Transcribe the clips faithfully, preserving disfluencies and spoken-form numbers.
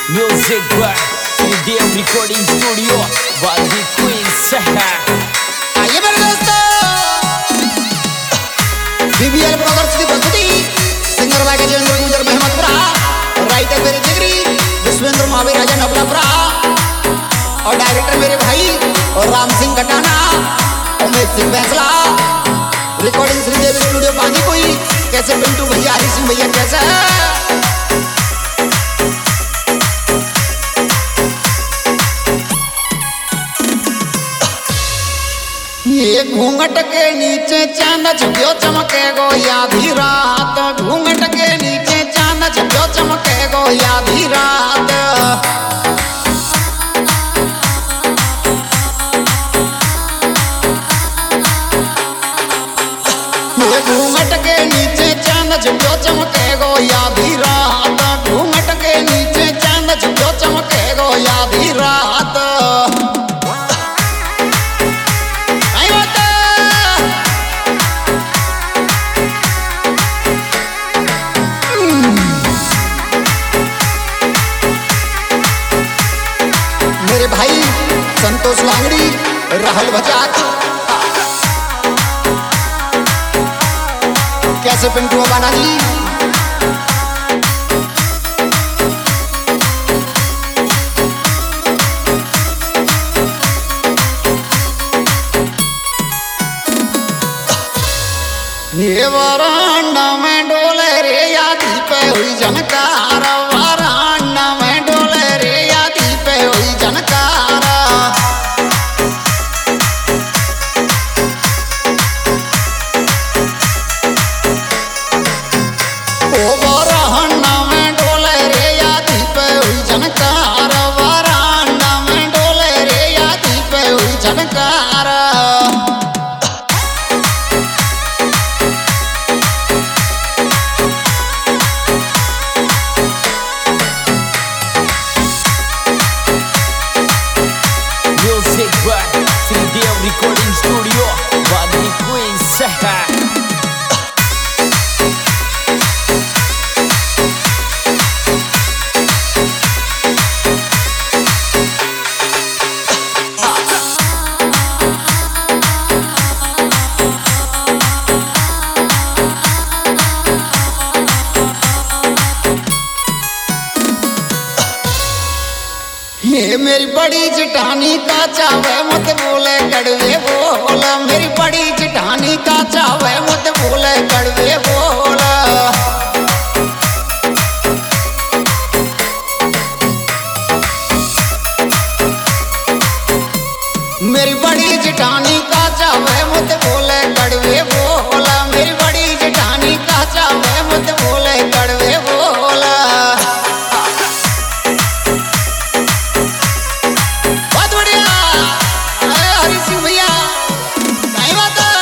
Music by three D Recording Studio Bali Queen Saha। आइए मेरे दोस्तों, बीबीएल ब्रदर्स की प्रस्तुति, सिंगर भाई गजेंद्र गुजर महमदपुरा, राइटर मेरे जिगरी विश्वेंद्र महावीर राजा नबलापुरा और डायरेक्टर मेरे भाई और राम सिंह कटाना और उमेश सिंह बैंसला। रिकॉर्डिंग श्रीदेवी स्टूडियो बांधी कोई कैसे पिंटू भैया हरी सिंह भैया कैसे ये घूंघट के नीचे चांद झुकियो चमकेगो आधी रात। घूंघट के नीचे चांद झुकियो चमकेगो आधी रात। ये घूंघट के नीचे चांद झुकियो चमकेगो आधी रात। घूंघट के नीचे चांद झुकियो चमकेगो आधी रात। मेरे भाई संतोष लांगड़ी राहुल बजाक कैसे पिंटू अबाना जी ये वरांडा में डोले रे यादी पे हुई जनकार। वरांडा में डोले रे यादी पे हुई जनकार। ओ वरांडा में डोले रे यादी पे हुई जनकार। वरांडा में डोले रे यादी पे हुई जनकार। Music by three D Recording Studio Bali Queen Saha। ये मेरी बड़ी जिठानी का चावे मत बोले कड़वे बोल। मेरी बड़ी जिठानी का चावे मत बोले कड़वे बोल। मेरी बड़ी जिठानी का चावे मत बोले कड़वे बोल। मेरी बड़ी जिठानी का चावे मत बोले कड़वे बोल। बहुत बढ़िया हरी सिंह भैया कहीं बात है।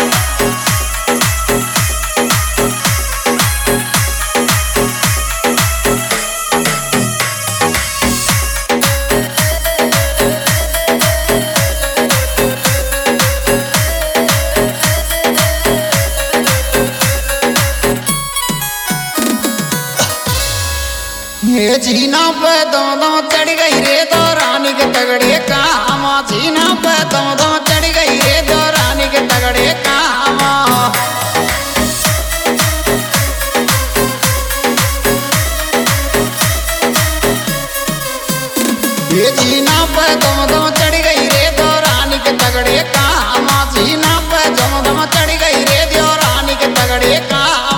ये जीना पे दो दो चढ़ गई रे दो रानी के तगड़े काम। जीना पे दो दो चढ़ गई रे दो रानी के तगड़े काम। ये जीना पे दो दो चढ़ गई रे दो रानी के तगड़े काम। जीना पे दो दो चढ़ गई रे दो रानी के तगड़े काम।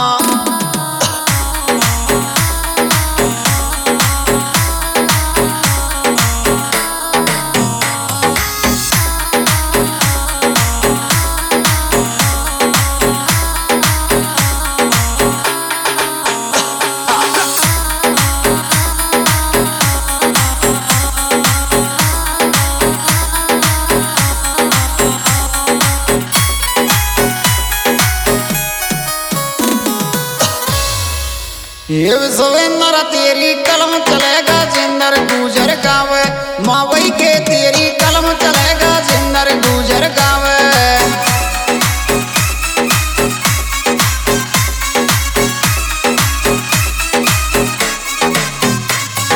ये विश्वेंद्र तेरी कलम चलेगा जिंदर गुजर गावे। मावई के तेरी कलम चलेगा जिंदर गुजर गावे।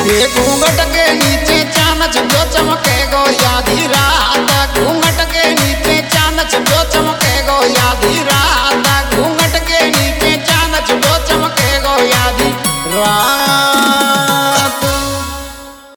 ये घूंघट के नीचे चांद जो चमके गो